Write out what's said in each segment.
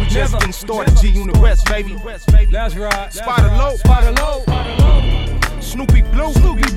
just getting started. G-Unit West, baby. That's right. Spider Low. Spider Low. Snoopy Blue.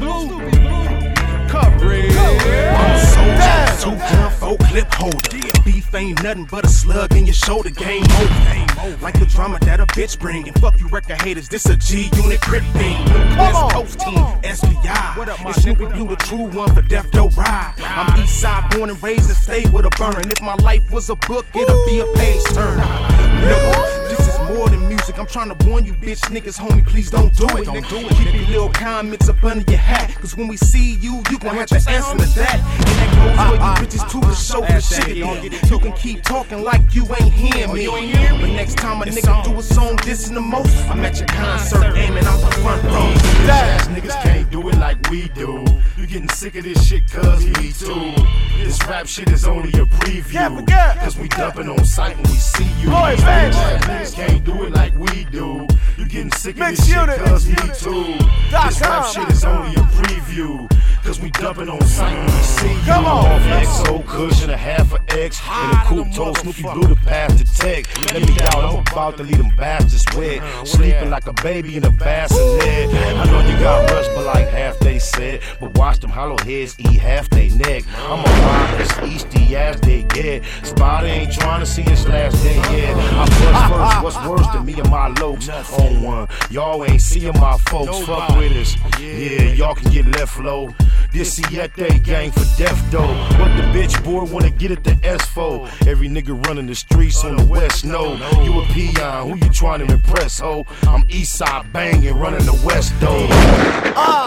Coverage. I'm a soldier, 2-gun, 4-clip holder. Beef ain't nothing but a slug in your shoulder. Game over. Like the drama that a bitch bring. And fuck you record haters, this a G-Unit crit thing. West Coast team, SBI. It's Snoopy Blue, the true one for Death Row Ride. I'm east side, born and raised and stay with a burn. If my life was a book, it'll be a page turn. No, this is more than music. I'm trying to warn you bitch niggas, homie, please don't do it. Keep your little comments up under your hat. Cause when we see you, you gon' have to answer to that. And that goes for you bitches too, to show the shit again. You can keep talking like you ain't hearing me. But next time a nigga do a song dissing the most, I'm at your concert aiming out the front row. Ass niggas can't do it like we do. You getting sick of this shit, cuz me too. This rap shit is only a preview. Cause we dumping on sight when we see you. Ass niggas can't do it like we do. You getting sick of this shit, cuz me too. This rap shit is only a preview. Cause we dumping on sight when we see you. Come on, XO Kush and a half of X. And a coupe told Snoopy Blue to pass the tech. Let me out, I'm about to leave them bastards wet. Sleeping like a baby in a bassinet. I know you got rushed, but like half they said. But watch them hollow heads eat half they neck. I'm a ride as easty as they get. Spider ain't trying to see his last day yet. I bust first, what's worse than me and my lokes on one? Y'all ain't seeing my folks, fuck with us. Yeah, y'all can get left low. This Siete gang for death though. What the bitch boy wanna get at the S4? Every nigga running the streets on the west know. You a peon, who you trying to impress, ho? I'm east side banging, running the west though.